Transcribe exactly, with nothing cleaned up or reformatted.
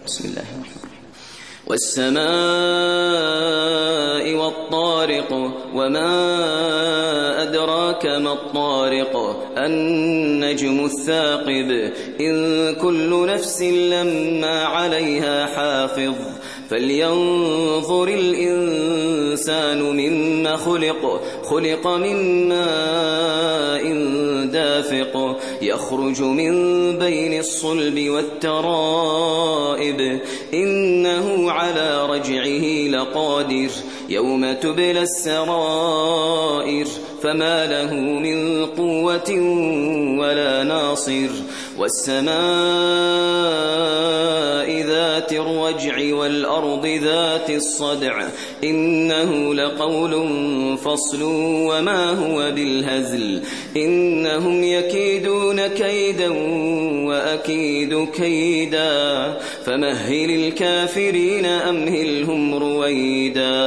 بسم الله الرحمن الرحيم. والسماء والطارق وما أدراك ما الطارق النجم الثاقب إن كل نفس لما عليها حافظ فلينظر الإنسان مما خلق خلق من ماء دافق يخرج من بين الصلب والترائب إنه على رجعه لقادر يوم تبلى السرائر فما له من قوة ولا ناصر والسماء ذات الرجع والأرض ذات الصدع إنه لقول فصل وما هو بالهزل إنهم يكيدون كيدا وأكيد كيدا فمهل الكافرين أمهلهم رويدا